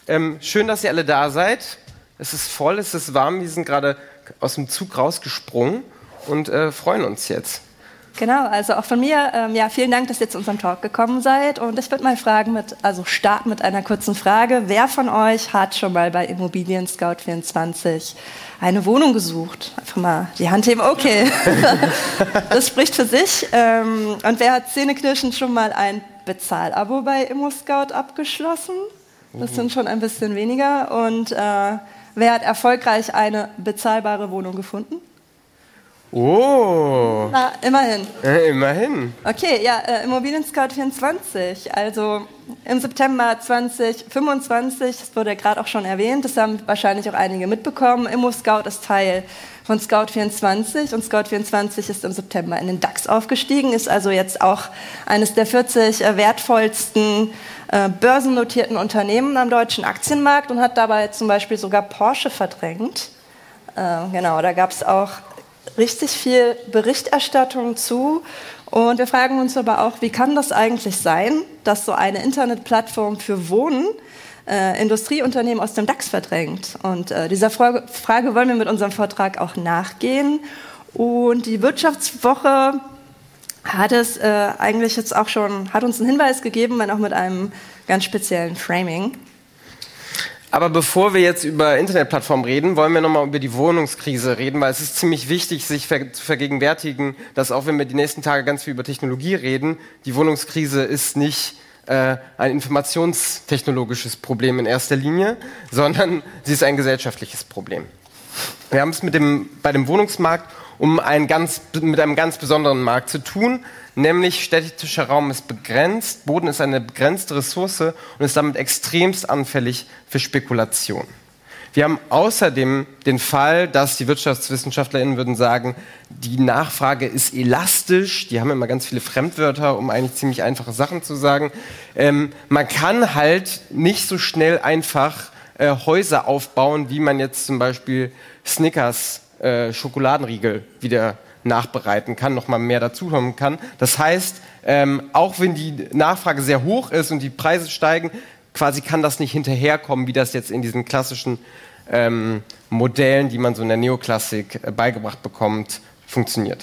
Schön, dass ihr alle da seid. Es ist voll, es ist warm. Wir sind gerade aus dem Zug rausgesprungen und freuen uns jetzt. Genau, also auch von mir, vielen Dank, dass ihr zu unserem Talk gekommen seid. Und ich würde mal starten mit einer kurzen Frage. Wer von euch hat schon mal bei Immobilien Scout 24 eine Wohnung gesucht? Einfach mal die Hand heben, okay. Das spricht für sich. Und wer hat zähneknirschend schon mal ein Bezahlabo bei ImmoScout abgeschlossen? Das sind schon ein bisschen weniger. Und wer hat erfolgreich eine bezahlbare Wohnung gefunden? Oh. Na, immerhin. Immerhin. Okay, ja, Immobilien Scout 24, also im September 2025, das wurde ja gerade auch schon erwähnt, das haben wahrscheinlich auch einige mitbekommen, ImmoScout ist Teil von Scout 24 und Scout 24 ist im September in den DAX aufgestiegen, ist also jetzt auch eines der 40 wertvollsten börsennotierten Unternehmen am deutschen Aktienmarkt und hat dabei zum Beispiel sogar Porsche verdrängt. Genau, da gab es auch richtig viel Berichterstattung zu. Und wir fragen uns aber auch, wie kann das eigentlich sein, dass so eine Internetplattform für Wohnen Industrieunternehmen aus dem DAX verdrängt? Und dieser Frage wollen wir mit unserem Vortrag auch nachgehen. Und die Wirtschaftswoche hat es eigentlich jetzt auch schon, hat uns einen Hinweis gegeben, wenn auch mit einem ganz speziellen Framing. Aber bevor wir jetzt über Internetplattformen reden, wollen wir nochmal über die Wohnungskrise reden, weil es ist ziemlich wichtig, sich zu vergegenwärtigen, dass auch wenn wir die nächsten Tage ganz viel über Technologie reden, die Wohnungskrise ist nicht ein informationstechnologisches Problem in erster Linie, sondern sie ist ein gesellschaftliches Problem. Wir haben es bei dem Wohnungsmarkt mit einem ganz besonderen Markt zu tun, nämlich städtischer Raum ist begrenzt, Boden ist eine begrenzte Ressource und ist damit extremst anfällig für Spekulation. Wir haben außerdem den Fall, dass die WirtschaftswissenschaftlerInnen würden sagen, die Nachfrage ist elastisch, die haben immer ganz viele Fremdwörter, um eigentlich ziemlich einfache Sachen zu sagen. Man kann halt nicht so schnell einfach Häuser aufbauen, wie man jetzt zum Beispiel Snickers Schokoladenriegel wieder nachbereiten kann, nochmal mehr dazukommen kann. Das heißt, auch wenn die Nachfrage sehr hoch ist und die Preise steigen, quasi kann das nicht hinterherkommen, wie das jetzt in diesen klassischen Modellen, die man so in der Neoklassik beigebracht bekommt, funktioniert.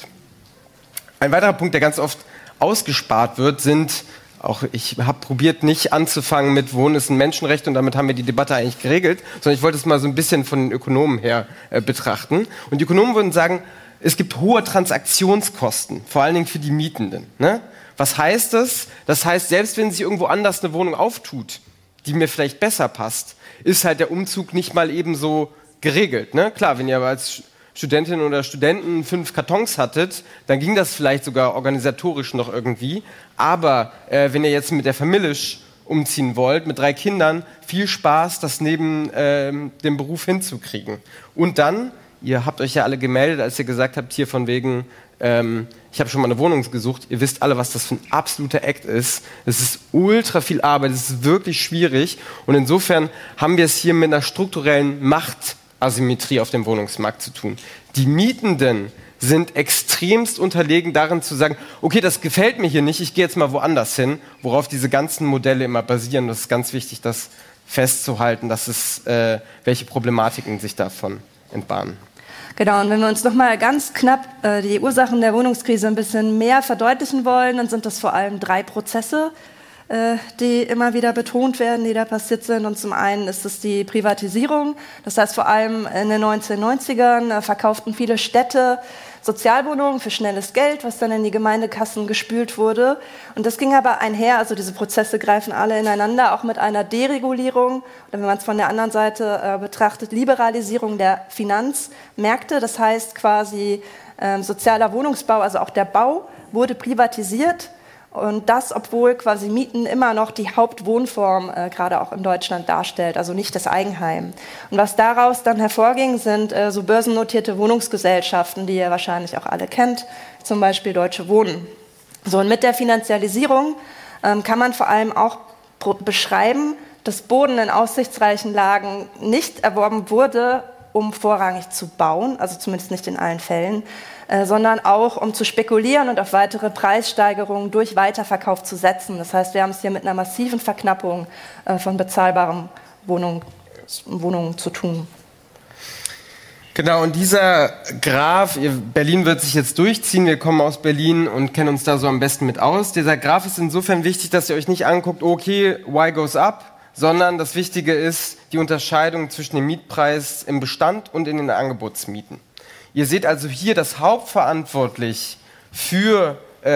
Ein weiterer Punkt, der ganz oft ausgespart wird, sind auch ich habe probiert, nicht anzufangen mit Wohnen ist ein Menschenrecht und damit haben wir die Debatte eigentlich geregelt, sondern ich wollte es mal so ein bisschen von den Ökonomen her betrachten. Und die Ökonomen würden sagen, es gibt hohe Transaktionskosten, vor allen Dingen für die Mietenden. Ne? Was heißt das? Das heißt, selbst wenn sich irgendwo anders eine Wohnung auftut, die mir vielleicht besser passt, ist halt der Umzug nicht mal eben so geregelt. Ne? Klar, wenn ihr aber als Studentin oder Studenten 5 Kartons hattet, dann ging das vielleicht sogar organisatorisch noch irgendwie. Aber wenn ihr jetzt mit der Familie umziehen wollt, mit 3 Kindern, viel Spaß, das neben dem Beruf hinzukriegen. Und dann, ihr habt euch ja alle gemeldet, als ihr gesagt habt, hier von wegen, ich habe schon mal eine Wohnung gesucht, ihr wisst alle, was das für ein absoluter Act ist. Es ist ultra viel Arbeit, es ist wirklich schwierig. Und insofern haben wir es hier mit einer strukturellen Machtasymmetrie auf dem Wohnungsmarkt zu tun. Die Mietenden sind extremst unterlegen darin zu sagen, okay, das gefällt mir hier nicht, ich gehe jetzt mal woanders hin, worauf diese ganzen Modelle immer basieren. Das ist ganz wichtig, das festzuhalten, dass es, welche Problematiken sich davon entbahnen. Genau, und wenn wir uns nochmal ganz knapp die Ursachen der Wohnungskrise ein bisschen mehr verdeutlichen wollen, dann sind das vor allem 3 Prozesse, die immer wieder betont werden, die da passiert sind. Und zum einen ist es die Privatisierung. Das heißt, vor allem in den 1990ern verkauften viele Städte Sozialwohnungen für schnelles Geld, was dann in die Gemeindekassen gespült wurde. Und das ging aber einher, also diese Prozesse greifen alle ineinander, auch mit einer Deregulierung, oder wenn man es von der anderen Seite betrachtet, Liberalisierung der Finanzmärkte. Das heißt quasi sozialer Wohnungsbau, also auch der Bau, wurde privatisiert. Und das, obwohl quasi Mieten immer noch die Hauptwohnform gerade auch in Deutschland darstellt, also nicht das Eigenheim. Und was daraus dann hervorging, sind so börsennotierte Wohnungsgesellschaften, die ihr wahrscheinlich auch alle kennt, zum Beispiel Deutsche Wohnen. So, und mit der Finanzialisierung kann man vor allem auch beschreiben, dass Boden in aussichtsreichen Lagen nicht erworben wurde, um vorrangig zu bauen, also zumindest nicht in allen Fällen, sondern auch um zu spekulieren und auf weitere Preissteigerungen durch Weiterverkauf zu setzen. Das heißt, wir haben es hier mit einer massiven Verknappung von bezahlbarem Wohnungen zu tun. Genau, und dieser Graph, Berlin wird sich jetzt durchziehen, wir kommen aus Berlin und kennen uns da so am besten mit aus. Dieser Graph ist insofern wichtig, dass ihr euch nicht anguckt, okay, Y goes up, sondern das Wichtige ist die Unterscheidung zwischen dem Mietpreis im Bestand und in den Angebotsmieten. Ihr seht also hier, dass hauptverantwortlich für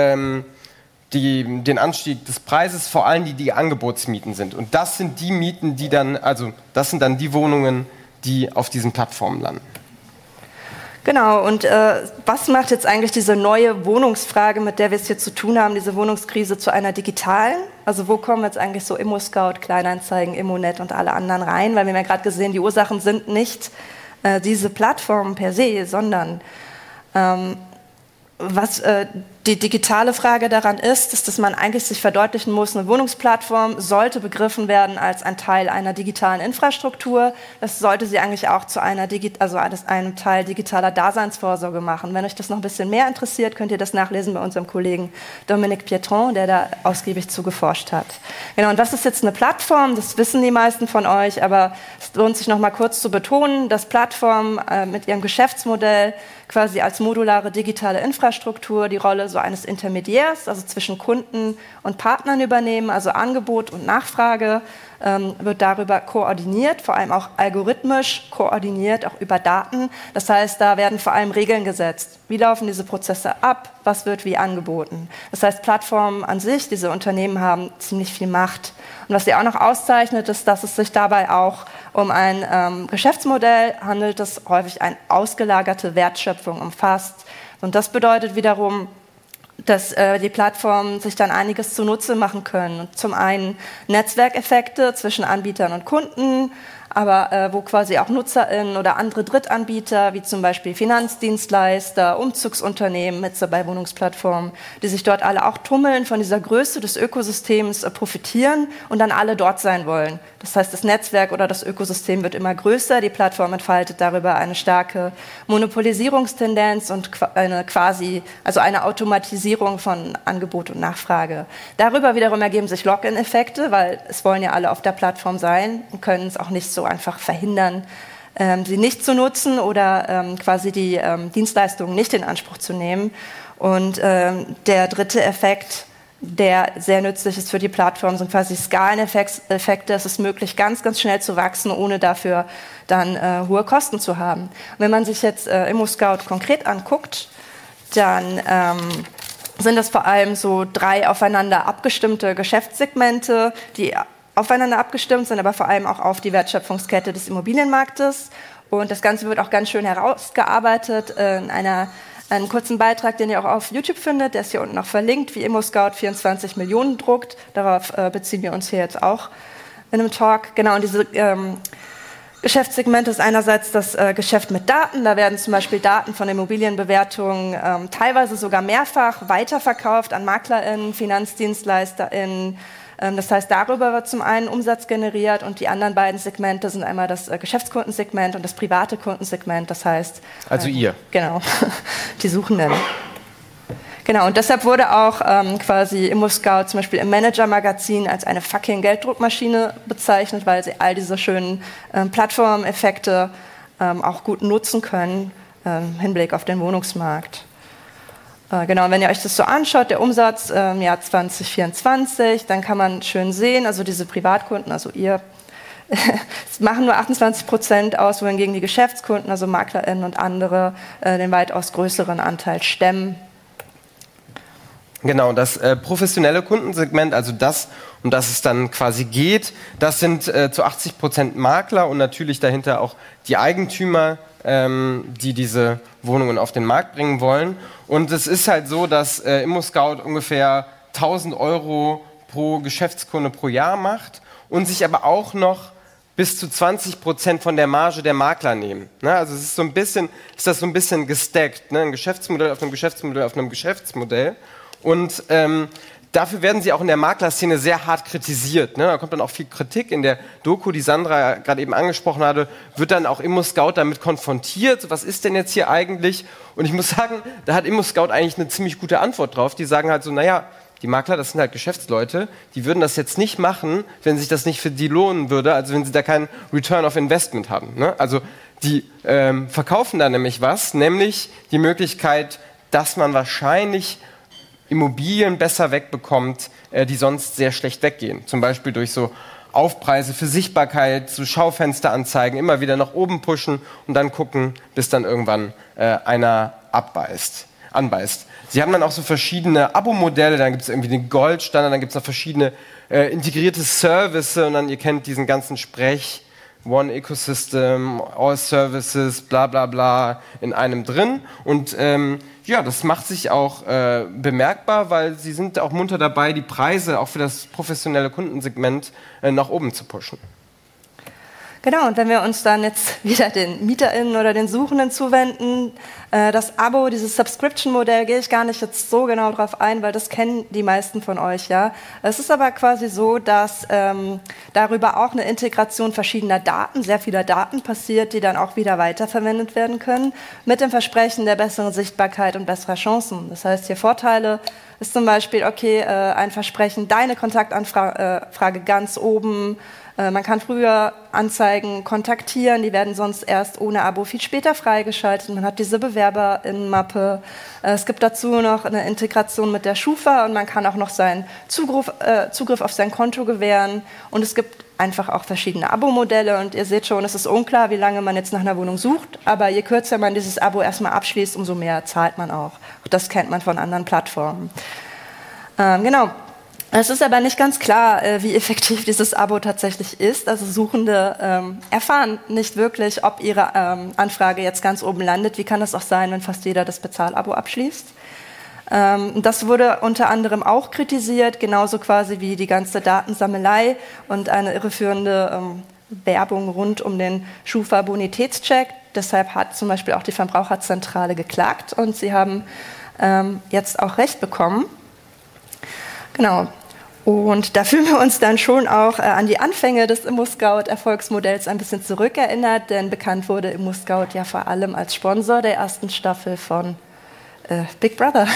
den Anstieg des Preises vor allem die Angebotsmieten sind. Und das sind die Mieten, das sind dann die Wohnungen, die auf diesen Plattformen landen. Genau, und was macht jetzt eigentlich diese neue Wohnungsfrage, mit der wir es hier zu tun haben, diese Wohnungskrise, zu einer digitalen? Also wo kommen jetzt eigentlich so ImmoScout, Kleinanzeigen, Immonet und alle anderen rein? Weil wir haben ja gerade gesehen, die Ursachen sind nicht diese Plattformen per se, sondern was die digitale Frage daran ist, dass man eigentlich sich verdeutlichen muss, eine Wohnungsplattform sollte begriffen werden als ein Teil einer digitalen Infrastruktur. Das sollte sie eigentlich auch zu einem Teil digitaler Daseinsvorsorge machen. Wenn euch das noch ein bisschen mehr interessiert, könnt ihr das nachlesen bei unserem Kollegen Dominique Pietron, der da ausgiebig zu geforscht hat. Genau, und was ist jetzt eine Plattform? Das wissen die meisten von euch, aber es lohnt sich noch mal kurz zu betonen, dass Plattformen mit ihrem Geschäftsmodell quasi als modulare digitale Infrastruktur die Rolle so eines Intermediärs, also zwischen Kunden und Partnern übernehmen, also Angebot und Nachfrage wird darüber koordiniert, vor allem auch algorithmisch koordiniert, auch über Daten. Das heißt, da werden vor allem Regeln gesetzt. Wie laufen diese Prozesse ab? Was wird wie angeboten? Das heißt, Plattformen an sich, diese Unternehmen haben ziemlich viel Macht. Und was sie auch noch auszeichnet, ist, dass es sich dabei auch um ein Geschäftsmodell handelt, das häufig eine ausgelagerte Wertschöpfung umfasst. Und das bedeutet wiederum, dass die Plattformen sich dann einiges zunutze machen können. Zum einen Netzwerkeffekte zwischen Anbietern und Kunden, aber wo quasi auch NutzerInnen oder andere Drittanbieter, wie zum Beispiel Finanzdienstleister, Umzugsunternehmen mit bei Wohnungsplattformen, die sich dort alle auch tummeln, von dieser Größe des Ökosystems profitieren und dann alle dort sein wollen. Das heißt, das Netzwerk oder das Ökosystem wird immer größer, die Plattform entfaltet darüber eine starke Monopolisierungstendenz und eine Automatisierung von Angebot und Nachfrage. Darüber wiederum ergeben sich Lock-in-Effekte, weil es wollen ja alle auf der Plattform sein und können es auch nicht so einfach verhindern, sie nicht zu nutzen oder quasi die Dienstleistungen nicht in Anspruch zu nehmen. Und der dritte Effekt, der sehr nützlich ist für die Plattform, sind quasi Skaleneffekte. Es ist möglich, ganz, ganz schnell zu wachsen, ohne dafür dann hohe Kosten zu haben. Und wenn man sich jetzt ImmoScout konkret anguckt, dann sind das vor allem so 3 aufeinander abgestimmte Geschäftssegmente, die aufeinander abgestimmt sind, aber vor allem auch auf die Wertschöpfungskette des Immobilienmarktes. Und das Ganze wird auch ganz schön herausgearbeitet in einem kurzen Beitrag, den ihr auch auf YouTube findet. Der ist hier unten noch verlinkt, wie ImmoScout 24 Millionen druckt. Darauf beziehen wir uns hier jetzt auch in einem Talk. Genau, und diese Geschäftssegment ist einerseits das Geschäft mit Daten. Da werden zum Beispiel Daten von Immobilienbewertungen teilweise sogar mehrfach weiterverkauft an MaklerInnen, FinanzdienstleisterInnen. Das heißt, darüber wird zum einen Umsatz generiert und die anderen beiden Segmente sind einmal das Geschäftskundensegment und das private Kundensegment. Das heißt, also ihr. Genau, die Suchenden. Genau, und deshalb wurde auch quasi ImmoScout zum Beispiel im Manager-Magazin als eine fucking Gelddruckmaschine bezeichnet, weil sie all diese schönen Plattformeffekte auch gut nutzen können im Hinblick auf den Wohnungsmarkt. Genau, wenn ihr euch das so anschaut, der Umsatz im Jahr 2024, dann kann man schön sehen, also diese Privatkunden, also ihr, machen nur 28% aus, wohingegen die Geschäftskunden, also MaklerInnen und andere, den weitaus größeren Anteil stemmen. Genau, das professionelle Kundensegment, also das, um das es dann quasi geht, das sind zu 80% Makler und natürlich dahinter auch die Eigentümer, die diese Wohnungen auf den Markt bringen wollen. Und es ist halt so, dass ImmoScout ungefähr 1.000 Euro pro Geschäftskunde pro Jahr macht und sich aber auch noch bis zu 20% von der Marge der Makler nehmen. Ne? Also es ist das so ein bisschen gestackt, ne? Ein Geschäftsmodell auf einem Geschäftsmodell auf einem Geschäftsmodell. Und dafür werden sie auch in der Maklerszene sehr hart kritisiert. Ne? Da kommt dann auch viel Kritik. In der Doku, die Sandra gerade eben angesprochen hatte, wird dann auch ImmoScout damit konfrontiert. Was ist denn jetzt hier eigentlich? Und ich muss sagen, da hat ImmoScout eigentlich eine ziemlich gute Antwort drauf. Die sagen halt so, naja, die Makler, das sind halt Geschäftsleute, die würden das jetzt nicht machen, wenn sich das nicht für die lohnen würde, also wenn sie da keinen Return of Investment haben. Ne? Also die verkaufen da nämlich was, nämlich die Möglichkeit, dass man wahrscheinlich Immobilien besser wegbekommt, die sonst sehr schlecht weggehen. Zum Beispiel durch so Aufpreise für Sichtbarkeit, so Schaufensteranzeigen, immer wieder nach oben pushen und dann gucken, bis dann irgendwann einer anbeißt. Sie haben dann auch so verschiedene Abo-Modelle, dann gibt es irgendwie den Goldstandard, dann gibt es noch verschiedene integrierte Services und dann, ihr kennt diesen ganzen Sprech, One Ecosystem, All Services, bla bla bla in einem drin. Und ja, das macht sich auch bemerkbar, weil sie sind auch munter dabei, die Preise auch für das professionelle Kundensegment nach oben zu pushen. Genau, und wenn wir uns dann jetzt wieder den MieterInnen oder den Suchenden zuwenden, das Abo, dieses Subscription-Modell, gehe ich gar nicht jetzt so genau drauf ein, weil das kennen die meisten von euch, ja. Es ist aber quasi so, dass darüber auch eine Integration verschiedener Daten, sehr vieler Daten passiert, die dann auch wieder weiterverwendet werden können, mit dem Versprechen der besseren Sichtbarkeit und besserer Chancen. Das heißt, hier Vorteile ist zum Beispiel, okay, ein Versprechen, deine Kontaktanfrage ganz oben. Man kann früher Anzeigen kontaktieren, die werden sonst erst ohne Abo viel später freigeschaltet. Man hat diese BewerberInnen-Mappe. Es gibt dazu noch eine Integration mit der Schufa und man kann auch noch seinen Zugriff auf sein Konto gewähren. Und es gibt einfach auch verschiedene Abo-Modelle und ihr seht schon, es ist unklar, wie lange man jetzt nach einer Wohnung sucht, aber je kürzer man dieses Abo erstmal abschließt, umso mehr zahlt man auch. Das kennt man von anderen Plattformen. Genau. Es ist aber nicht ganz klar, wie effektiv dieses Abo tatsächlich ist. Also Suchende erfahren nicht wirklich, ob ihre Anfrage jetzt ganz oben landet. Wie kann das auch sein, wenn fast jeder das Bezahlabo abschließt? Das wurde unter anderem auch kritisiert, genauso quasi wie die ganze Datensammelei und eine irreführende Werbung rund um den Schufa-Bonitätscheck. Deshalb hat zum Beispiel auch die Verbraucherzentrale geklagt und sie haben jetzt auch Recht bekommen. Genau. Und da fühlen wir uns dann schon auch an die Anfänge des ImmoScout-Erfolgsmodells ein bisschen zurückerinnert, denn bekannt wurde ImmoScout ja vor allem als Sponsor der ersten Staffel von Big Brother.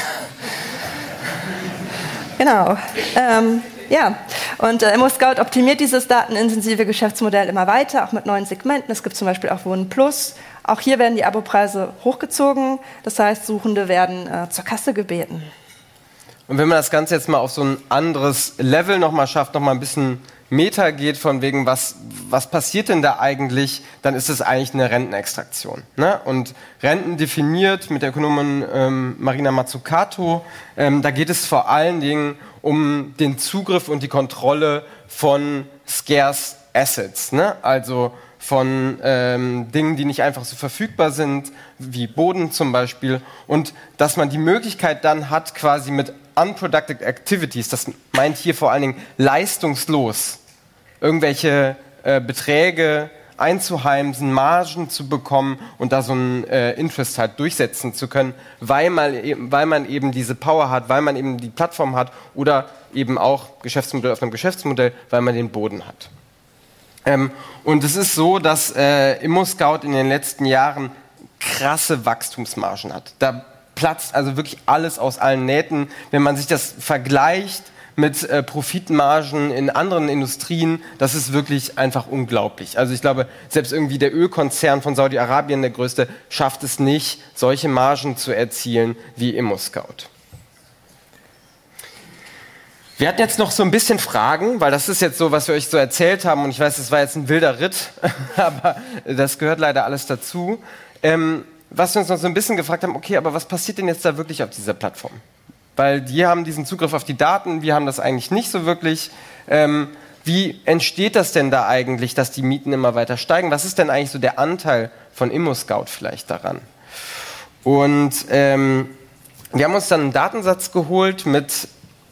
Genau. Ja, und ImmoScout optimiert dieses datenintensive Geschäftsmodell immer weiter, auch mit neuen Segmenten. Es gibt zum Beispiel auch Wohnen Plus. Auch hier werden die Abopreise hochgezogen. Das heißt, Suchende werden zur Kasse gebeten. Und wenn man das Ganze jetzt mal auf so ein anderes Level nochmal schafft, nochmal ein bisschen Meta geht, von wegen, was passiert denn da eigentlich, dann ist es eigentlich eine Rentenextraktion. Ne? Und Renten definiert mit der Ökonomin Marina Mazzucato, da geht es vor allen Dingen um den Zugriff und die Kontrolle von scarce Assets, ne? Also von Dingen, die nicht einfach so verfügbar sind, wie Boden zum Beispiel. Und dass man die Möglichkeit dann hat, quasi mit unproductive activities, das meint hier vor allen Dingen leistungslos, irgendwelche Beträge einzuheimsen, Margen zu bekommen und da so einen Interest halt durchsetzen zu können, weil man eben diese Power hat, weil man eben die Plattform hat oder eben auch Geschäftsmodell auf einem Geschäftsmodell, weil man den Boden hat. Und es ist so, dass ImmoScout in den letzten Jahren krasse Wachstumsmargen hat. Da platzt also wirklich alles aus allen Nähten. Wenn man sich das vergleicht mit Profitmargen in anderen Industrien, das ist wirklich einfach unglaublich. Also ich glaube, selbst irgendwie der Ölkonzern von Saudi-Arabien, der größte, schafft es nicht, solche Margen zu erzielen wie ImmoScout. Wir hatten jetzt noch so ein bisschen Fragen, weil das ist jetzt so, was wir euch so erzählt haben und ich weiß, das war jetzt ein wilder Ritt, aber das gehört leider alles dazu. Was wir uns noch so ein bisschen gefragt haben, okay, aber was passiert denn jetzt da wirklich auf dieser Plattform? Weil die haben diesen Zugriff auf die Daten, wir haben das eigentlich nicht so wirklich. Wie entsteht das denn da eigentlich, dass die Mieten immer weiter steigen? Was ist denn eigentlich so der Anteil von ImmoScout vielleicht daran? Und wir haben uns dann einen Datensatz geholt mit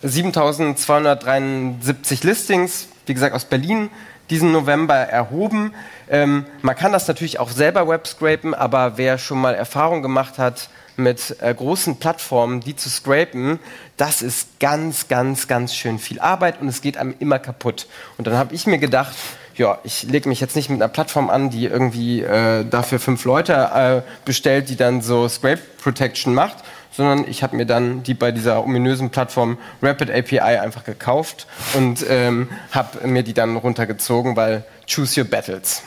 7.273 Listings, wie gesagt aus Berlin, diesen November erhoben. Man kann das natürlich auch selber webscrapen, aber wer schon mal Erfahrung gemacht hat mit großen Plattformen, die zu scrapen, das ist ganz, ganz, ganz schön viel Arbeit und es geht einem immer kaputt. Und dann habe ich mir gedacht, ja, ich lege mich jetzt nicht mit einer Plattform an, die irgendwie dafür 5 Leute bestellt, die dann so Scrape Protection macht, sondern ich habe mir dann die bei dieser ominösen Plattform Rapid API einfach gekauft und habe mir die dann runtergezogen, weil choose your battles.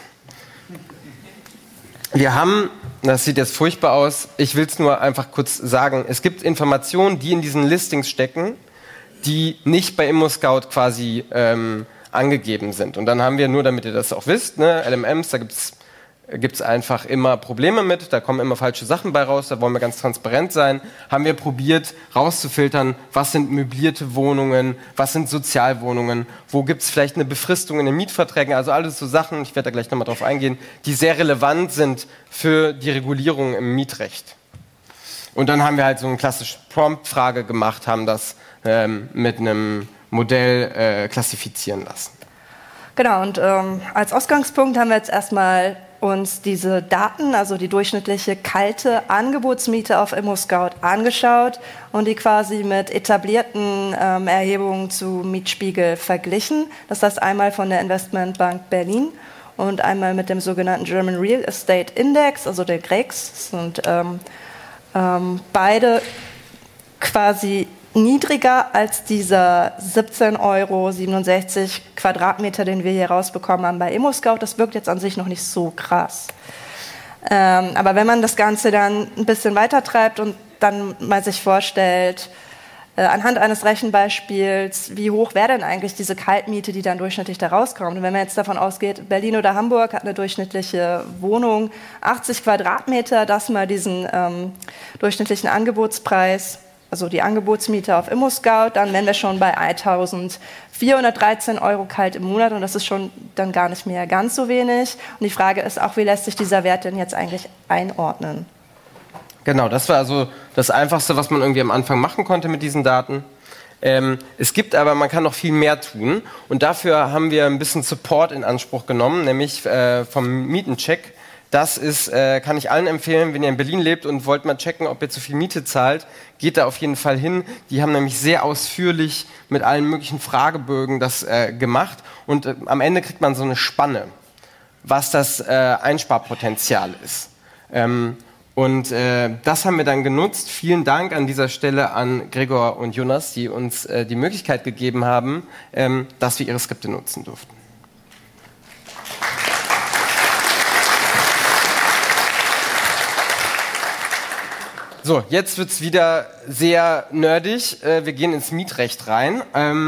Wir haben, das sieht jetzt furchtbar aus, ich will es nur einfach kurz sagen, es gibt Informationen, die in diesen Listings stecken, die nicht bei ImmoScout quasi angegeben sind. Und dann haben wir, nur damit ihr das auch wisst, ne, LMMs, da gibt's einfach immer Probleme mit, da kommen immer falsche Sachen bei raus, da wollen wir ganz transparent sein, haben wir probiert rauszufiltern, was sind möblierte Wohnungen, was sind Sozialwohnungen, wo gibt's vielleicht eine Befristung in den Mietverträgen, also alles so Sachen, ich werde da gleich nochmal drauf eingehen, die sehr relevant sind für die Regulierung im Mietrecht. Und dann haben wir halt so eine klassische Prompt-Frage gemacht, haben das mit einem Modell klassifizieren lassen. Genau, und als Ausgangspunkt haben wir jetzt erstmal uns diese Daten, also die durchschnittliche kalte Angebotsmiete auf ImmoScout angeschaut und die quasi mit etablierten Erhebungen zu Mietspiegel verglichen. Das heißt einmal von der Investmentbank Berlin und einmal mit dem sogenannten German Real Estate Index, also der GREX. Das sind beide quasi niedriger als dieser 17,67 € Quadratmeter, den wir hier rausbekommen haben bei ImmoScout. Das wirkt jetzt an sich noch nicht so krass. Aber wenn man das Ganze dann ein bisschen weiter treibt und dann mal sich vorstellt, anhand eines Rechenbeispiels, wie hoch wäre denn eigentlich diese Kaltmiete, die dann durchschnittlich da rauskommt? Und wenn man jetzt davon ausgeht, Berlin oder Hamburg hat eine durchschnittliche Wohnung, 80 Quadratmeter, das mal diesen durchschnittlichen Angebotspreis, also die Angebotsmiete auf ImmoScout, dann wären wir schon bei 1.413 € kalt im Monat und das ist schon dann gar nicht mehr ganz so wenig. Und die Frage ist auch, wie lässt sich dieser Wert denn jetzt eigentlich einordnen? Genau, das war also das Einfachste, was man irgendwie am Anfang machen konnte mit diesen Daten. Es gibt aber, man kann noch viel mehr tun und dafür haben wir ein bisschen Support in Anspruch genommen, nämlich vom Mietencheck. Das ist, kann ich allen empfehlen, wenn ihr in Berlin lebt und wollt mal checken, ob ihr zu viel Miete zahlt, geht da auf jeden Fall hin. Die haben nämlich sehr ausführlich mit allen möglichen Fragebögen das gemacht und am Ende kriegt man so eine Spanne, was das Einsparpotenzial ist. Das haben wir dann genutzt. Vielen Dank an dieser Stelle an Gregor und Jonas, die uns die Möglichkeit gegeben haben, dass wir ihre Skripte nutzen durften. So, jetzt wird es wieder sehr nerdig. Wir gehen ins Mietrecht rein.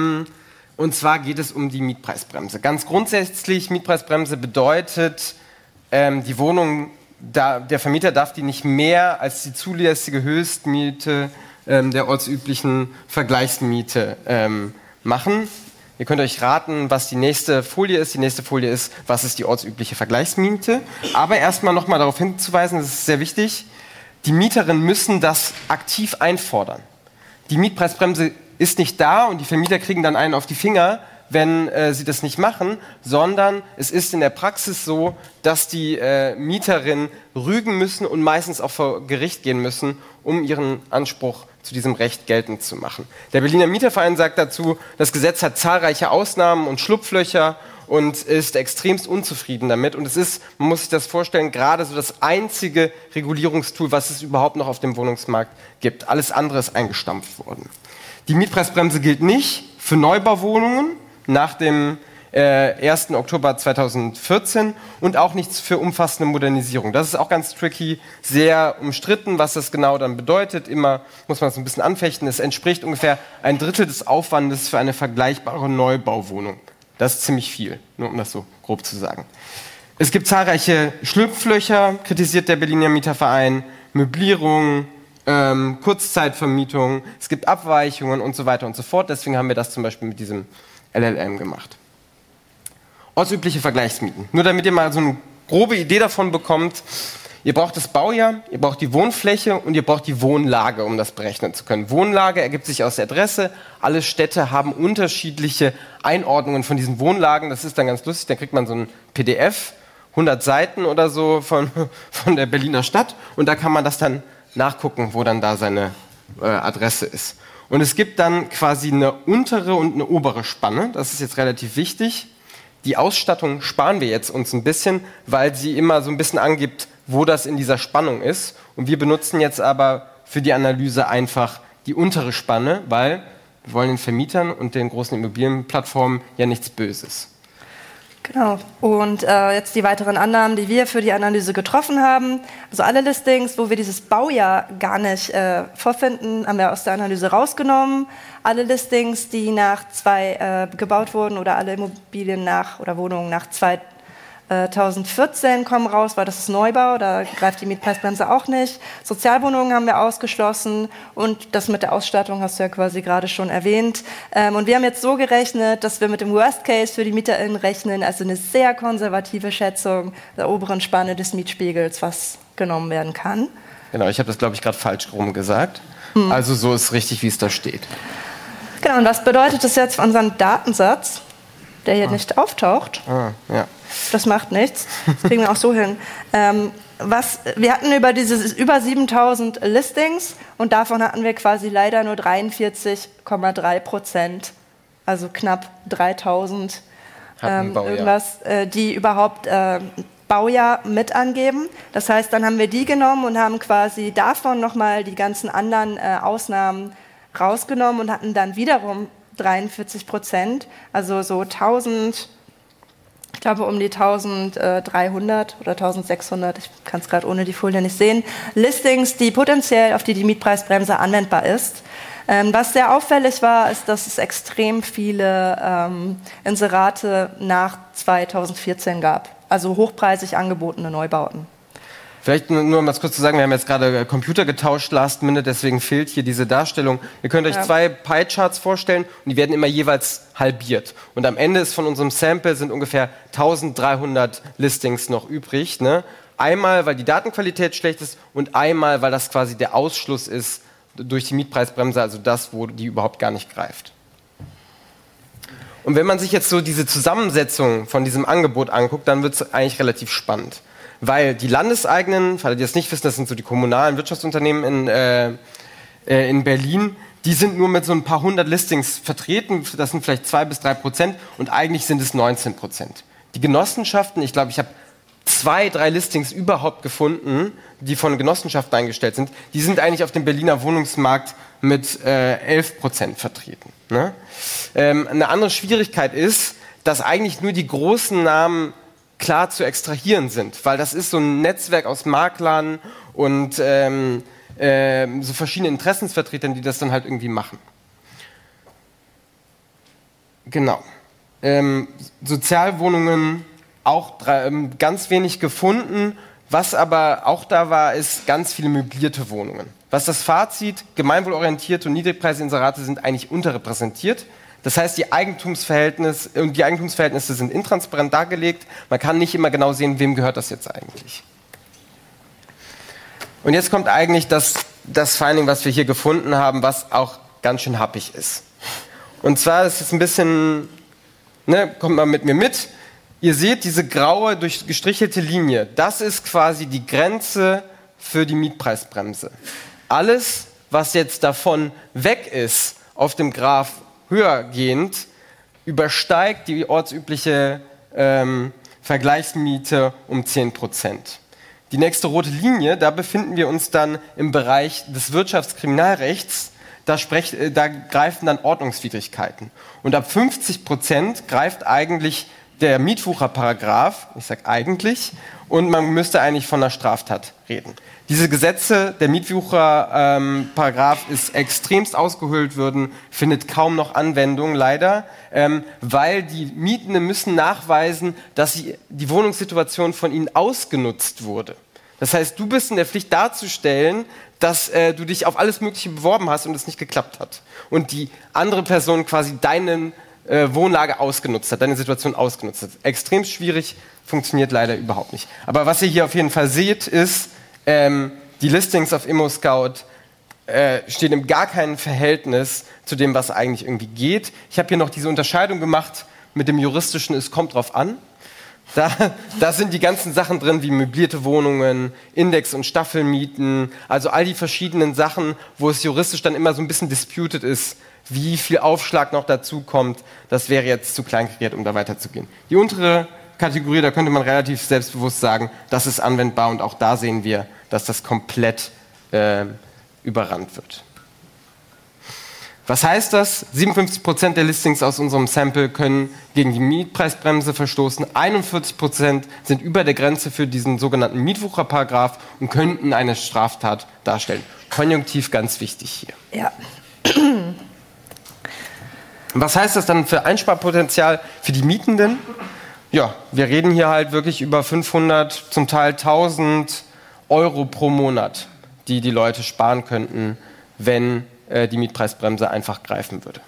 Und zwar geht es um die Mietpreisbremse. Ganz grundsätzlich, Mietpreisbremse bedeutet, die Wohnung, der Vermieter darf die nicht mehr als die zulässige Höchstmiete der ortsüblichen Vergleichsmiete machen. Ihr könnt euch raten, was die nächste Folie ist. Die nächste Folie ist, was ist die ortsübliche Vergleichsmiete. Aber erstmal nochmal darauf hinzuweisen, das ist sehr wichtig, die Mieterinnen müssen das aktiv einfordern. Die Mietpreisbremse ist nicht da und die Vermieter kriegen dann einen auf die Finger, wenn sie das nicht machen, sondern es ist in der Praxis so, dass die Mieterinnen rügen müssen und meistens auch vor Gericht gehen müssen, um ihren Anspruch zu diesem Recht geltend zu machen. Der Berliner Mieterverein sagt dazu, das Gesetz hat zahlreiche Ausnahmen und Schlupflöcher und ist extremst unzufrieden damit. Und es ist, man muss sich das vorstellen, gerade so das einzige Regulierungstool, was es überhaupt noch auf dem Wohnungsmarkt gibt. Alles andere ist eingestampft worden. Die Mietpreisbremse gilt nicht für Neubauwohnungen nach dem 1. Oktober 2014 und auch nichts für umfassende Modernisierung. Das ist auch ganz tricky, sehr umstritten, was das genau dann bedeutet. Immer muss man es ein bisschen anfechten. Es entspricht ungefähr 1/3 des Aufwandes für eine vergleichbare Neubauwohnung. Das ist ziemlich viel, nur um das so grob zu sagen. Es gibt zahlreiche Schlupflöcher, kritisiert der Berliner Mieterverein, Möblierung, Kurzzeitvermietung, es gibt Abweichungen und so weiter und so fort. Deswegen haben wir das zum Beispiel mit diesem LLM gemacht. Ortsübliche Vergleichsmieten. Nur damit ihr mal so eine grobe Idee davon bekommt, ihr braucht das Baujahr, ihr braucht die Wohnfläche und ihr braucht die Wohnlage, um das berechnen zu können. Wohnlage ergibt sich aus der Adresse. Alle Städte haben unterschiedliche Einordnungen von diesen Wohnlagen. Das ist dann ganz lustig, dann kriegt man so ein PDF, 100 Seiten oder so von der Berliner Stadt und da kann man das dann nachgucken, wo dann da seine Adresse ist. Und es gibt dann quasi eine untere und eine obere Spanne. Das ist jetzt relativ wichtig. Die Ausstattung sparen wir jetzt uns ein bisschen, weil sie immer so ein bisschen angibt, wo das in dieser Spannung ist. Und wir benutzen jetzt aber für die Analyse einfach die untere Spanne, weil wir wollen den Vermietern und den großen Immobilienplattformen ja nichts Böses. Genau. Und jetzt die weiteren Annahmen, die wir für die Analyse getroffen haben. Also alle Listings, wo wir dieses Baujahr gar nicht vorfinden, haben wir aus der Analyse rausgenommen. Alle Listings, die nach gebaut wurden oder alle Immobilien oder Wohnungen nach 2014 kommen raus, weil das ist Neubau, da greift die Mietpreisbremse auch nicht. Sozialwohnungen haben wir ausgeschlossen und das mit der Ausstattung hast du ja quasi gerade schon erwähnt. Und wir haben jetzt so gerechnet, dass wir mit dem Worst Case für die MieterInnen rechnen, also eine sehr konservative Schätzung der oberen Spanne des Mietspiegels, was genommen werden kann. Genau, ich habe das, glaube ich, gerade falsch rum gesagt. Also so ist richtig, wie es da steht. Genau, und was bedeutet das jetzt für unseren Datensatz, der hier nicht auftaucht? Ja. Das macht nichts. Das kriegen wir auch so hin. Wir hatten über 7000 Listings und davon hatten wir quasi leider nur 43,3%, also knapp 3000 irgendwas, die überhaupt Baujahr mit angeben. Das heißt, dann haben wir die genommen und haben quasi davon nochmal die ganzen anderen Ausnahmen rausgenommen und hatten dann wiederum 43%, also so 1000, ich glaube um die 1300 oder 1600, ich kann es gerade ohne die Folie nicht sehen, Listings, die potenziell auf die Mietpreisbremse anwendbar ist. Was sehr auffällig war, ist, dass es extrem viele Inserate nach 2014 gab, also hochpreisig angebotene Neubauten. Vielleicht nur um das kurz zu sagen, wir haben jetzt gerade Computer getauscht, Last Minute, deswegen fehlt hier diese Darstellung. Ihr könnt euch zwei Pie-Charts vorstellen und die werden immer jeweils halbiert. Und am Ende ist von unserem Sample sind ungefähr 1300 Listings noch übrig. Ne? Einmal, weil die Datenqualität schlecht ist und einmal, weil das quasi der Ausschluss ist durch die Mietpreisbremse, also das, wo die überhaupt gar nicht greift. Und wenn man sich jetzt so diese Zusammensetzung von diesem Angebot anguckt, dann wird es eigentlich relativ spannend. Weil die landeseigenen, für alle, die das nicht wissen, das sind so die kommunalen Wirtschaftsunternehmen in Berlin, die sind nur mit so ein paar hundert Listings vertreten, das sind vielleicht 2-3% und eigentlich sind es 19%. Die Genossenschaften, ich glaube, ich habe 2-3 Listings überhaupt gefunden, die von Genossenschaften eingestellt sind, die sind eigentlich auf dem Berliner Wohnungsmarkt mit 11% vertreten. Ne? Eine andere Schwierigkeit ist, dass eigentlich nur die großen Namen klar zu extrahieren sind, weil das ist so ein Netzwerk aus Maklern und so verschiedene Interessensvertretern, die das dann halt irgendwie machen. Genau. Sozialwohnungen auch ganz wenig gefunden. Was aber auch da war, ist ganz viele möblierte Wohnungen. Was das Fazit, gemeinwohlorientierte und Niedrigpreisinserate sind eigentlich unterrepräsentiert. Das heißt, die Eigentumsverhältnisse sind intransparent dargelegt. Man kann nicht immer genau sehen, wem gehört das jetzt eigentlich. Und jetzt kommt eigentlich das Finding, was wir hier gefunden haben, was auch ganz schön happig ist. Und zwar ist es ein bisschen, kommt mal mit mir mit. Ihr seht diese graue, durchgestrichelte Linie. Das ist quasi die Grenze für die Mietpreisbremse. Alles, was jetzt davon weg ist, auf dem Graph höhergehend, übersteigt die ortsübliche Vergleichsmiete um 10%. Die nächste rote Linie, da befinden wir uns dann im Bereich des Wirtschaftskriminalrechts. Da greifen dann Ordnungswidrigkeiten. Und ab 50% greift eigentlich der Mietwucherparagraph, ich sage eigentlich, und man müsste eigentlich von einer Straftat reden. Diese Gesetze, der Mietwucherparagraph ist extremst ausgehöhlt worden, findet kaum noch Anwendung, leider, weil die Mietenden müssen nachweisen, dass die Wohnungssituation von ihnen ausgenutzt wurde. Das heißt, du bist in der Pflicht darzustellen, dass du dich auf alles Mögliche beworben hast und es nicht geklappt hat. Und die andere Person quasi deine Wohnlage ausgenutzt hat, deine Situation ausgenutzt hat. Extrem schwierig, funktioniert leider überhaupt nicht. Aber was ihr hier auf jeden Fall seht, ist, die Listings auf ImmoScout stehen in gar keinem Verhältnis zu dem, was eigentlich irgendwie geht. Ich habe hier noch diese Unterscheidung gemacht mit dem juristischen, es kommt drauf an. Da sind die ganzen Sachen drin, wie möblierte Wohnungen, Index- und Staffelmieten, also all die verschiedenen Sachen, wo es juristisch dann immer so ein bisschen disputed ist, wie viel Aufschlag noch dazu kommt. Das wäre jetzt zu kleinkariert, um da weiterzugehen. Die untere Kategorie, da könnte man relativ selbstbewusst sagen, das ist anwendbar und auch da sehen wir, dass das komplett überrannt wird. Was heißt das? 57% der Listings aus unserem Sample können gegen die Mietpreisbremse verstoßen. 41% sind über der Grenze für diesen sogenannten Mietwucherparagraf und könnten eine Straftat darstellen. Konjunktiv ganz wichtig hier. Ja. Was heißt das dann für Einsparpotenzial für die Mietenden? Ja, wir reden hier halt wirklich über 500, zum Teil 1000 Euro pro Monat, die die Leute sparen könnten, wenn die Mietpreisbremse einfach greifen würde.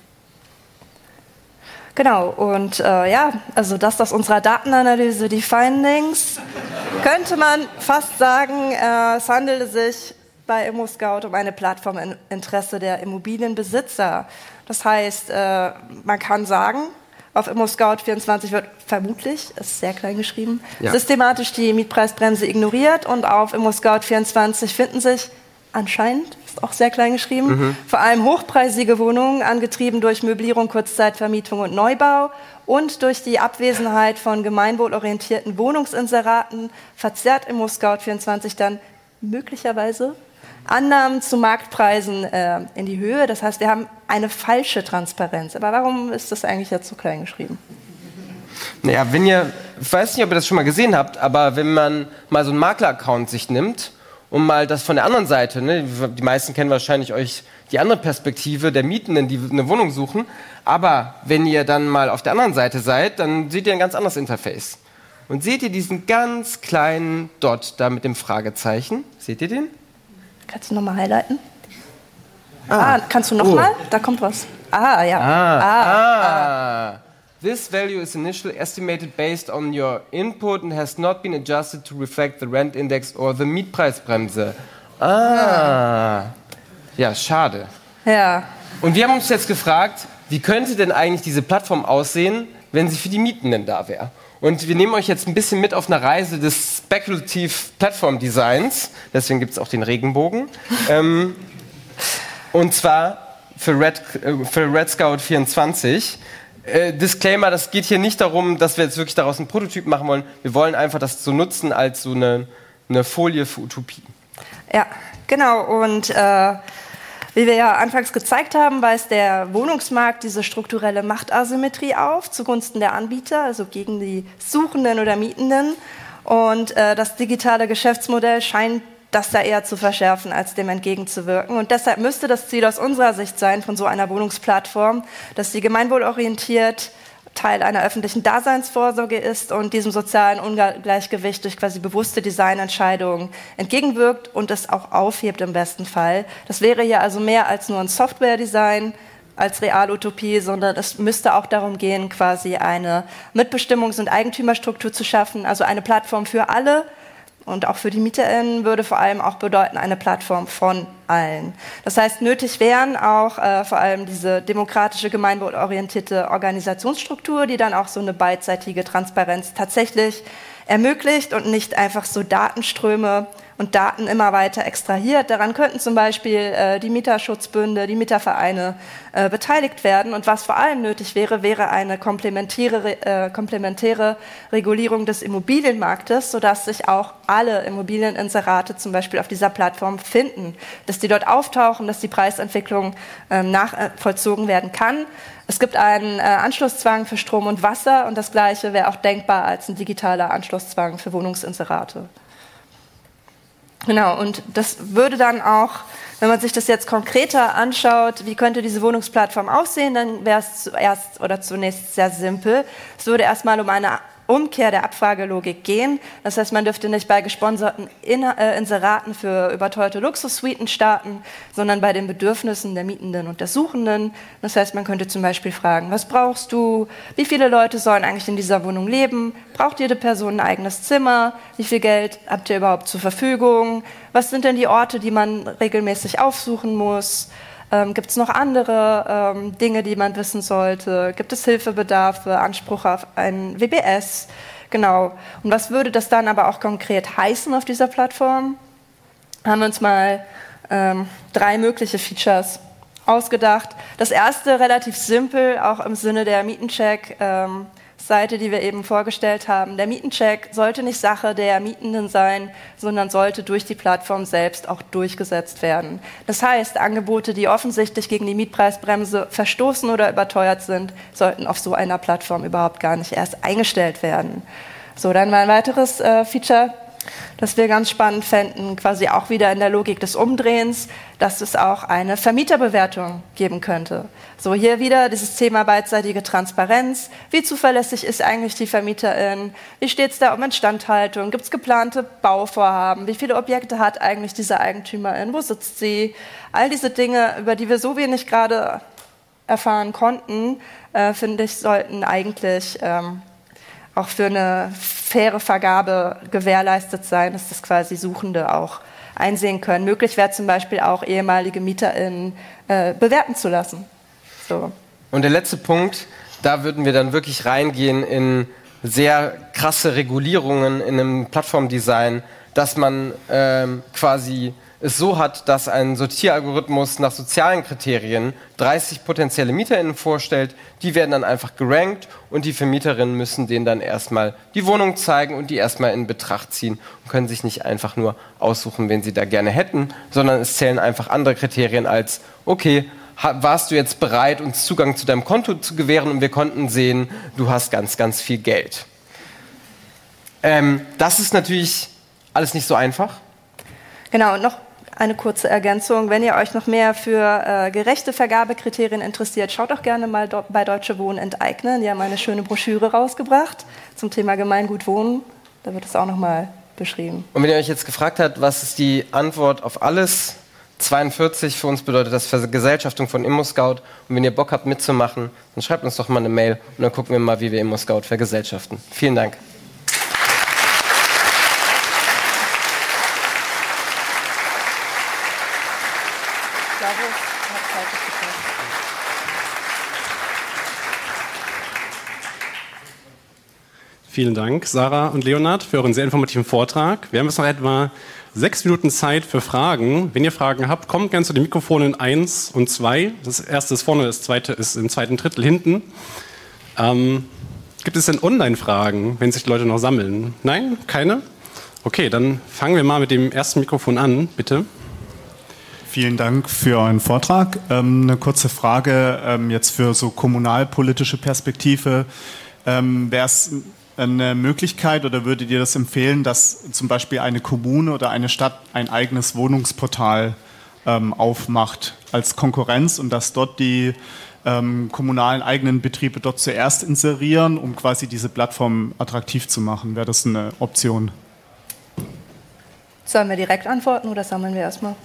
Genau, und also das aus unserer Datenanalyse, die Findings, könnte man fast sagen, es handelte sich bei ImmoScout um eine Plattform im Interesse der Immobilienbesitzer. Das heißt, man kann sagen, auf ImmoScout24 wird vermutlich, ist sehr klein geschrieben, systematisch die Mietpreisbremse ignoriert und auf ImmoScout24 finden sich anscheinend, ist auch sehr klein geschrieben, vor allem hochpreisige Wohnungen, angetrieben durch Möblierung, Kurzzeitvermietung und Neubau und durch die Abwesenheit von gemeinwohlorientierten Wohnungsinseraten verzerrt ImmoScout24 dann möglicherweise Annahmen zu Marktpreisen in die Höhe. Das heißt, wir haben eine falsche Transparenz. Aber warum ist das eigentlich jetzt so klein geschrieben? Naja, ich weiß nicht, ob ihr das schon mal gesehen habt, aber wenn man mal so einen Makler-Account sich nimmt und mal das von der anderen Seite, ne, die meisten kennen wahrscheinlich euch die andere Perspektive der Mietenden, die eine Wohnung suchen, aber wenn ihr dann mal auf der anderen Seite seid, dann seht ihr ein ganz anderes Interface. Und seht ihr diesen ganz kleinen Dot da mit dem Fragezeichen? Seht ihr den? Kannst du nochmal highlighten? Kannst du nochmal? Da kommt was. This value is initially estimated based on your input and has not been adjusted to reflect the rent index or the Mietpreisbremse. Ja, schade. Ja. Und wir haben uns jetzt gefragt, wie könnte denn eigentlich diese Plattform aussehen, wenn sie für die Mietenden da wäre? Und wir nehmen euch jetzt ein bisschen mit auf eine Reise des Speculative Platform Designs. Deswegen gibt es auch den Regenbogen. Und zwar für RedScout24. Disclaimer, das geht hier nicht darum, dass wir jetzt wirklich daraus einen Prototyp machen wollen. Wir wollen einfach das so nutzen als so eine Folie für Utopie. Ja, genau. Und wie wir ja anfangs gezeigt haben, weist der Wohnungsmarkt diese strukturelle Machtasymmetrie auf zugunsten der Anbieter, also gegen die Suchenden oder Mietenden. Und das digitale Geschäftsmodell scheint das da eher zu verschärfen, als dem entgegenzuwirken. Und deshalb müsste das Ziel aus unserer Sicht sein, von so einer Wohnungsplattform, dass sie gemeinwohlorientiert Teil einer öffentlichen Daseinsvorsorge ist und diesem sozialen Ungleichgewicht durch quasi bewusste Designentscheidungen entgegenwirkt und es auch aufhebt im besten Fall. Das wäre ja also mehr als nur ein Software-Design als Realutopie, sondern es müsste auch darum gehen, quasi eine Mitbestimmungs- und Eigentümerstruktur zu schaffen, also eine Plattform für alle. Und auch für die MieterInnen würde vor allem auch bedeuten, eine Plattform von allen. Das heißt, nötig wären auch vor allem diese demokratische, gemeinwohlorientierte Organisationsstruktur, die dann auch so eine beidseitige Transparenz tatsächlich ermöglicht und nicht einfach so Datenströme und Daten immer weiter extrahiert. Daran könnten zum Beispiel die Mieterschutzbünde, die Mietervereine beteiligt werden. Und was vor allem nötig wäre, wäre eine komplementäre Regulierung des Immobilienmarktes, sodass sich auch alle Immobilieninserate zum Beispiel auf dieser Plattform finden, dass die dort auftauchen, dass die Preisentwicklung nachvollzogen werden kann. Es gibt einen Anschlusszwang für Strom und Wasser und das Gleiche wäre auch denkbar als ein digitaler Anschlusszwang für Wohnungsinserate. Genau, und das würde dann auch, wenn man sich das jetzt konkreter anschaut, wie könnte diese Wohnungsplattform aussehen, dann wäre es zunächst sehr simpel. Es würde erstmal um eine Umkehr der Abfragelogik gehen. Das heißt, man dürfte nicht bei gesponserten Inseraten für überteuerte Luxussuiten starten, sondern bei den Bedürfnissen der Mietenden und der Suchenden. Das heißt, man könnte zum Beispiel fragen, was brauchst du? Wie viele Leute sollen eigentlich in dieser Wohnung leben? Braucht jede Person ein eigenes Zimmer? Wie viel Geld habt ihr überhaupt zur Verfügung? Was sind denn die Orte, die man regelmäßig aufsuchen muss? Gibt es noch andere Dinge, die man wissen sollte? Gibt es Hilfebedarfe, Anspruch auf ein WBS? Genau. Und was würde das dann aber auch konkret heißen auf dieser Plattform? Haben wir uns mal 3 mögliche Features ausgedacht. Das erste relativ simpel, auch im Sinne der Mietencheck Seite, die wir eben vorgestellt haben. Der Mietencheck sollte nicht Sache der Mietenden sein, sondern sollte durch die Plattform selbst auch durchgesetzt werden. Das heißt, Angebote, die offensichtlich gegen die Mietpreisbremse verstoßen oder überteuert sind, sollten auf so einer Plattform überhaupt gar nicht erst eingestellt werden. So, dann mal ein weiteres Feature, das wir ganz spannend fänden, quasi auch wieder in der Logik des Umdrehens, dass es auch eine Vermieterbewertung geben könnte. So, hier wieder dieses Thema beidseitige Transparenz. Wie zuverlässig ist eigentlich die Vermieterin? Wie steht es da um Instandhaltung? Gibt es geplante Bauvorhaben? Wie viele Objekte hat eigentlich diese Eigentümerin? Wo sitzt sie? All diese Dinge, über die wir so wenig gerade erfahren konnten, finde ich, sollten eigentlich auch für eine faire Vergabe gewährleistet sein, dass das quasi Suchende auch einsehen können. Möglich wäre zum Beispiel auch ehemalige MieterInnen bewerten zu lassen. So. Und der letzte Punkt, da würden wir dann wirklich reingehen in sehr krasse Regulierungen in einem Plattformdesign, dass man quasi es so hat, dass ein Sortieralgorithmus nach sozialen Kriterien 30 potenzielle MieterInnen vorstellt, die werden dann einfach gerankt und die Vermieterinnen müssen denen dann erstmal die Wohnung zeigen und die erstmal in Betracht ziehen und können sich nicht einfach nur aussuchen, wen sie da gerne hätten, sondern es zählen einfach andere Kriterien als, okay, warst du jetzt bereit, uns Zugang zu deinem Konto zu gewähren und wir konnten sehen, du hast ganz, ganz viel Geld. Das ist natürlich alles nicht so einfach. Genau, und noch eine kurze Ergänzung. Wenn ihr euch noch mehr für gerechte Vergabekriterien interessiert, schaut doch gerne mal bei Deutsche Wohnen enteignen. Die haben eine schöne Broschüre rausgebracht zum Thema Gemeingut Wohnen. Da wird es auch nochmal beschrieben. Und wenn ihr euch jetzt gefragt habt, was ist die Antwort auf alles? 42 für uns bedeutet das Vergesellschaftung von ImmoScout. Und wenn ihr Bock habt mitzumachen, dann schreibt uns doch mal eine Mail und dann gucken wir mal, wie wir ImmoScout vergesellschaften. Vielen Dank. Vielen Dank, Sarah und Leonhard, für euren sehr informativen Vortrag. Wir haben jetzt noch etwa 6 Minuten Zeit für Fragen. Wenn ihr Fragen habt, kommt gerne zu den Mikrofonen 1 und 2. Das erste ist vorne, das zweite ist im zweiten Drittel hinten. Gibt es denn Online-Fragen, wenn sich die Leute noch sammeln? Nein? Keine? Okay, dann fangen wir mal mit dem ersten Mikrofon an, bitte. Vielen Dank für euren Vortrag. Eine kurze Frage jetzt für so kommunalpolitische Perspektive. Wäre es eine Möglichkeit oder würdet ihr das empfehlen, dass zum Beispiel eine Kommune oder eine Stadt ein eigenes Wohnungsportal aufmacht als Konkurrenz und dass dort die kommunalen eigenen Betriebe dort zuerst inserieren, um quasi diese Plattform attraktiv zu machen? Wäre das eine Option? Sollen wir direkt antworten oder sammeln wir erstmal?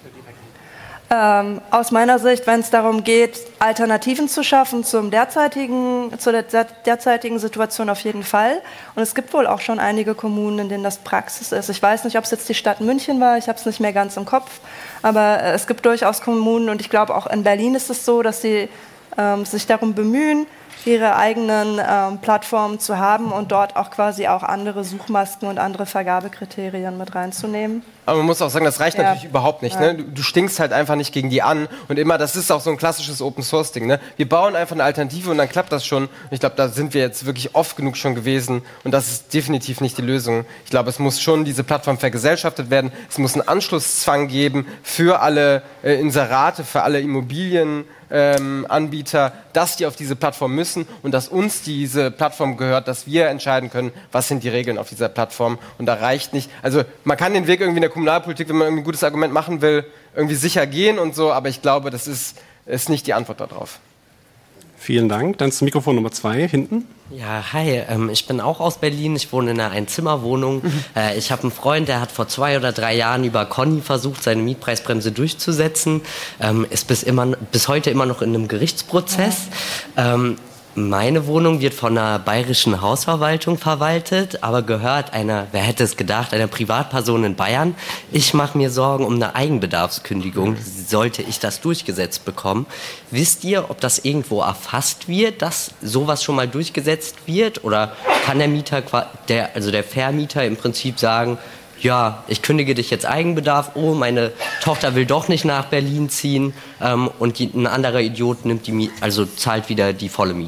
Aus meiner Sicht, wenn es darum geht, Alternativen zu schaffen zur derzeitigen Situation auf jeden Fall. Und es gibt wohl auch schon einige Kommunen, in denen das Praxis ist. Ich weiß nicht, ob es jetzt die Stadt München war, ich habe es nicht mehr ganz im Kopf. Aber es gibt durchaus Kommunen und ich glaube auch in Berlin ist es so, dass sie sich darum bemühen, ihre eigenen Plattformen zu haben und dort auch quasi auch andere Suchmasken und andere Vergabekriterien mit reinzunehmen. Aber man muss auch sagen, das reicht natürlich überhaupt nicht. Ne? Du stinkst halt einfach nicht gegen die an. Und immer, das ist auch so ein klassisches Open-Source-Ding. Ne? Wir bauen einfach eine Alternative und dann klappt das schon. Und ich glaube, da sind wir jetzt wirklich oft genug schon gewesen. Und das ist definitiv nicht die Lösung. Ich glaube, es muss schon diese Plattform vergesellschaftet werden. Es muss einen Anschlusszwang geben für alle Inserate, für alle Immobilienanbieter, dass die auf diese Plattform müssen und dass uns diese Plattform gehört, dass wir entscheiden können, was sind die Regeln auf dieser Plattform. Und da reicht nicht. Also man kann den Weg irgendwie in der Kommunalpolitik, wenn man irgendwie ein gutes Argument machen will, irgendwie sicher gehen und so, aber ich glaube, das ist nicht die Antwort darauf. Vielen Dank. Dann zum Mikrofon Nummer 2 hinten. Ja, hi, ich bin auch aus Berlin, ich wohne in einer Einzimmerwohnung. Ich habe einen Freund, der hat vor 2 oder 3 Jahren über Conny versucht, seine Mietpreisbremse durchzusetzen, ist bis heute immer noch in einem Gerichtsprozess. Meine Wohnung wird von einer bayerischen Hausverwaltung verwaltet, aber gehört einer, wer hätte es gedacht, einer Privatperson in Bayern. Ich mache mir Sorgen um eine Eigenbedarfskündigung, sollte ich das durchgesetzt bekommen. Wisst ihr, ob das irgendwo erfasst wird, dass sowas schon mal durchgesetzt wird? Oder kann der Mieter, der Vermieter im Prinzip sagen, ja, ich kündige dich jetzt Eigenbedarf, oh, meine Tochter will doch nicht nach Berlin ziehen und ein anderer Idiot nimmt zahlt wieder die volle Miete.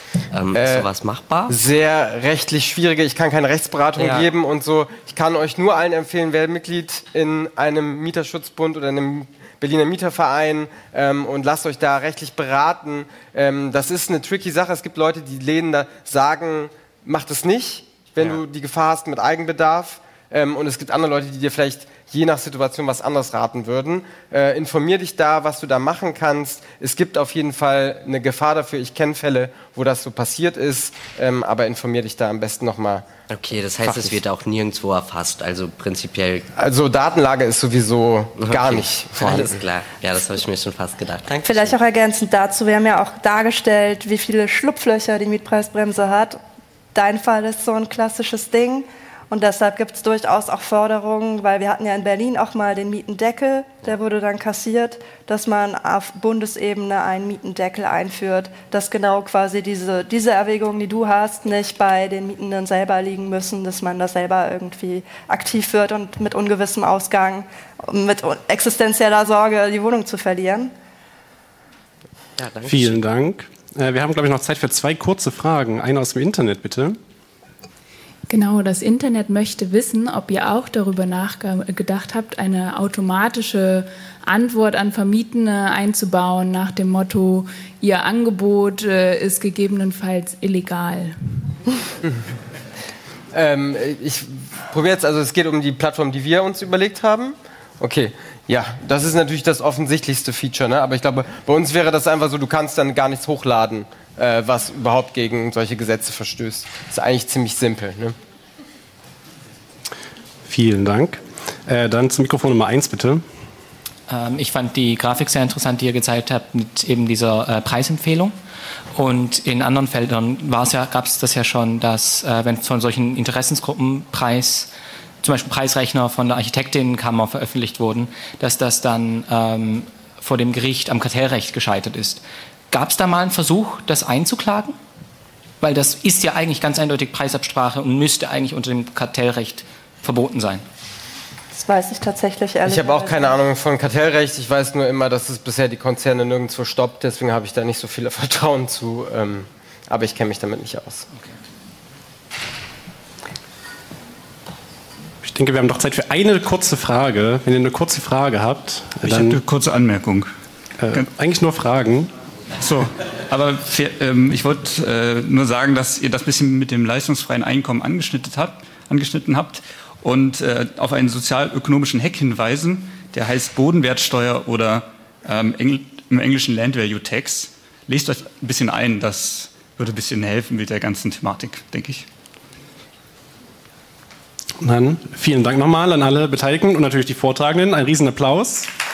Ist sowas machbar? Sehr rechtlich schwierige. Ich kann keine Rechtsberatung geben und so. Ich kann euch nur allen empfehlen, werdet Mitglied in einem Mieterschutzbund oder einem Berliner Mieterverein und lasst euch da rechtlich beraten. Das ist eine tricky Sache. Es gibt Leute, die Läden da sagen, macht es nicht, wenn du die Gefahr hast mit Eigenbedarf. Und es gibt andere Leute, die dir vielleicht je nach Situation was anderes raten würden. Informier dich da, was du da machen kannst. Es gibt auf jeden Fall eine Gefahr dafür. Ich kenne Fälle, wo das so passiert ist, aber informier dich da am besten nochmal. Okay, das heißt, es wird auch nirgendwo erfasst, also prinzipiell... Also Datenlage ist sowieso gar nicht vorhanden. Alles klar, ja, das habe ich mir schon fast gedacht. Danke. Vielleicht auch ergänzend dazu, wir haben ja auch dargestellt, wie viele Schlupflöcher die Mietpreisbremse hat. Dein Fall ist so ein klassisches Ding. Und deshalb gibt es durchaus auch Forderungen, weil wir hatten ja in Berlin auch mal den Mietendeckel, der wurde dann kassiert, dass man auf Bundesebene einen Mietendeckel einführt, dass genau quasi diese Erwägungen, die du hast, nicht bei den Mietenden selber liegen müssen, dass man da selber irgendwie aktiv wird und mit ungewissem Ausgang, mit existenzieller Sorge die Wohnung zu verlieren. Ja, danke. Vielen Dank. Wir haben, glaube ich, noch Zeit für 2 kurze Fragen. Eine aus dem Internet, bitte. Genau, das Internet möchte wissen, ob ihr auch darüber nachgedacht habt, eine automatische Antwort an Vermietende einzubauen nach dem Motto, ihr Angebot ist gegebenenfalls illegal. Ich probiere jetzt, also es geht um die Plattform, die wir uns überlegt haben. Okay, ja, das ist natürlich das offensichtlichste Feature, ne? Aber ich glaube, bei uns wäre das einfach so, du kannst dann gar nichts hochladen, was überhaupt gegen solche Gesetze verstößt. Das ist eigentlich ziemlich simpel. Ne? Vielen Dank. Dann zum Mikrofon Nummer 1, bitte. Ich fand die Grafik sehr interessant, die ihr gezeigt habt mit eben dieser Preisempfehlung. Und in anderen Feldern gab es das ja schon, dass wenn von solchen Interessensgruppen zum Beispiel Preisrechner von der Architektinnenkammer veröffentlicht wurden, dass das dann vor dem Gericht am Kartellrecht gescheitert ist. Gab es da mal einen Versuch, das einzuklagen? Weil das ist ja eigentlich ganz eindeutig Preisabsprache und müsste eigentlich unter dem Kartellrecht verboten sein. Das weiß ich tatsächlich ehrlich. Ich habe auch keine Ahnung von Kartellrecht. Ich weiß nur immer, dass es bisher die Konzerne nirgendwo stoppt. Deswegen habe ich da nicht so viel Vertrauen zu. Aber ich kenne mich damit nicht aus. Okay. Ich denke, wir haben noch Zeit für eine kurze Frage. Wenn ihr eine kurze Frage habt, ich habe eine kurze Anmerkung. Eigentlich nur Fragen. So, aber ich wollte nur sagen, dass ihr das bisschen mit dem leistungsfreien Einkommen angeschnitten habt und auf einen sozialökonomischen Hack hinweisen, der heißt Bodenwertsteuer oder im Englischen Land Value Tax. Lest euch ein bisschen ein, das würde ein bisschen helfen mit der ganzen Thematik, denke ich. Dann vielen Dank nochmal an alle Beteiligten und natürlich die Vortragenden. Ein Riesenapplaus.